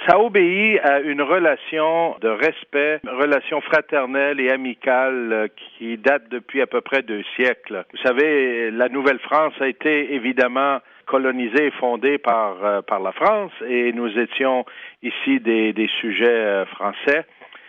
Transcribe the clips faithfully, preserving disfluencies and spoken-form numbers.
Ça obéit à une relation de respect, une relation fraternelle et amicale euh, qui date depuis à peu près deux siècles. Vous savez, la Nouvelle-France a été évidemment colonisée et fondée par euh, par la France, et nous étions ici des, des sujets euh, français.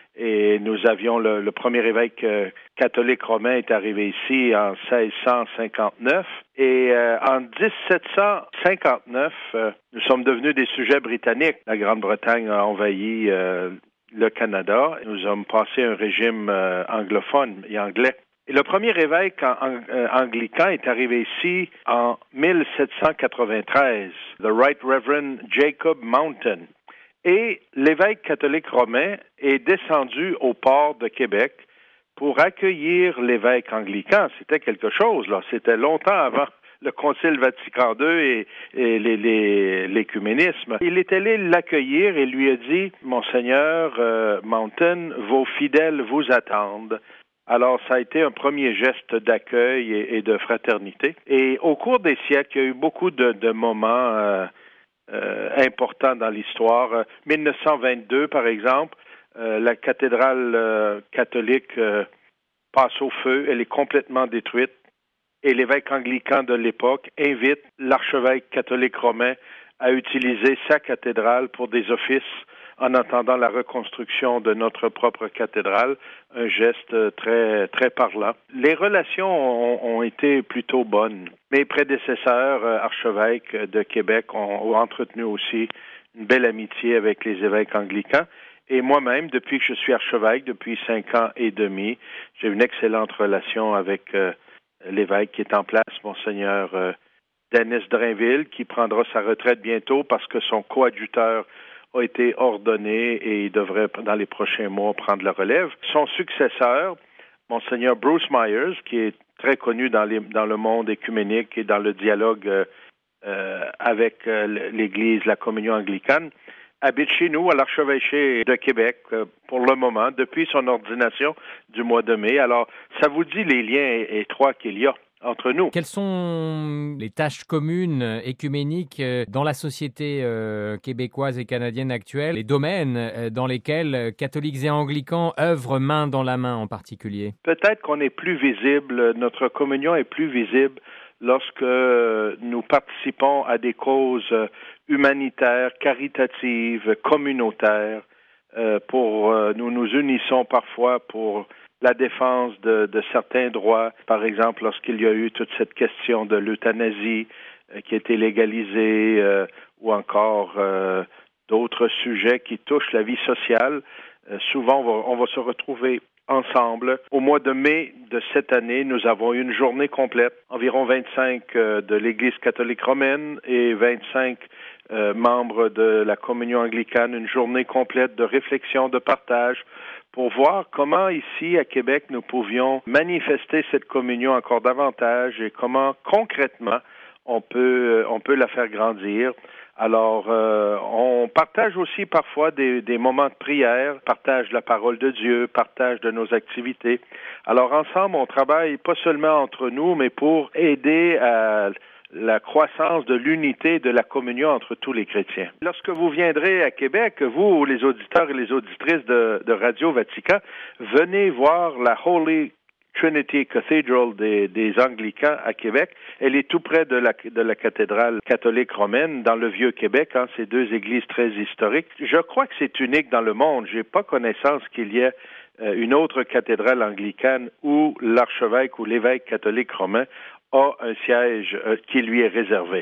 Et nous avions le, le premier évêque euh, catholique romain est arrivé ici en seize cent cinquante-neuf. Et euh, en dix-sept cent cinquante-neuf, euh, nous sommes devenus des sujets britanniques. La Grande-Bretagne a envahi euh, le Canada. Nous avons passé un régime euh, anglophone et anglais. Et le premier évêque en, en, euh, anglican est arrivé ici en mille sept cent quatre-vingt-treize, the Right Reverend Jacob Mountain. Et l'évêque catholique romain est descendu au port de Québec pour accueillir l'évêque anglican. C'était quelque chose, là. C'était longtemps avant le Concile Vatican deux et, et les, les, l'écuménisme. Il est allé l'accueillir et lui a dit, « Monseigneur euh, Mountain, vos fidèles vous attendent. » Alors, ça a été un premier geste d'accueil et, et de fraternité. Et au cours des siècles, il y a eu beaucoup de, de moments euh, Euh, important dans l'histoire. Euh, mille neuf cent vingt-deux, par exemple, euh, la cathédrale euh, catholique euh, passe au feu, elle est complètement détruite, et l'évêque anglican de l'époque invite l'archevêque catholique romain à utiliser sa cathédrale pour des offices en attendant la reconstruction de notre propre cathédrale, un geste très très parlant. Les relations ont, ont été plutôt bonnes. Mes prédécesseurs, euh, archevêques de Québec, ont, ont entretenu aussi une belle amitié avec les évêques anglicans. Et moi-même, depuis que je suis archevêque, depuis cinq ans et demi, j'ai une excellente relation avec euh, l'évêque qui est en place, Monseigneur euh, Denis Drainville, qui prendra sa retraite bientôt parce que son coadjuteur a été ordonné et il devrait, dans les prochains mois, prendre la relève. Son successeur, Monseigneur Bruce Myers, qui est très connu dans, les, dans le monde écuménique et dans le dialogue euh, euh, avec euh, l'Église, la communion anglicane, habite chez nous à l'archevêché de Québec euh, pour le moment, depuis son ordination du mois de mai. Alors, ça vous dit les liens étroits qu'il y a entre nous. Quelles sont les tâches communes écuméniques dans la société euh, québécoise et canadienne actuelle, les domaines euh, dans lesquels catholiques et anglicans œuvrent main dans la main en particulier? Peut-être qu'on est plus visible, notre communion est plus visible lorsque nous participons à des causes humanitaires, caritatives, communautaires. Euh, pour euh, nous nous unissons parfois pour la défense de, de certains droits. Par exemple, lorsqu'il y a eu toute cette question de l'euthanasie euh, qui a été légalisée, euh, ou encore euh, d'autres sujets qui touchent la vie sociale, euh, souvent on va, on va se retrouver ensemble. Au mois de mai de cette année, nous avons eu une journée complète, environ vingt-cinq euh, de l'Église catholique romaine et vingt-cinq euh, membres de la communion anglicane, une journée complète de réflexion, de partage, pour voir comment ici à Québec nous pouvions manifester cette communion encore davantage et comment concrètement on peut on peut la faire grandir. Alors, euh, on partage aussi parfois des, des moments de prière, partage la parole de Dieu, partage de nos activités. Alors, ensemble, on travaille pas seulement entre nous, mais pour aider à la croissance de l'unité de la communion entre tous les chrétiens. Lorsque vous viendrez à Québec, vous, les auditeurs et les auditrices de, de Radio Vatican, venez voir la Holy Trinity Cathedral des, des Anglicans à Québec. Elle est tout près de la, de la cathédrale catholique romaine dans le Vieux-Québec, hein, ces deux églises très historiques. Je crois que c'est unique dans le monde. J'ai pas connaissance qu'il y ait euh, une autre cathédrale anglicane où l'archevêque ou l'évêque catholique romain a un siège euh, qui lui est réservé.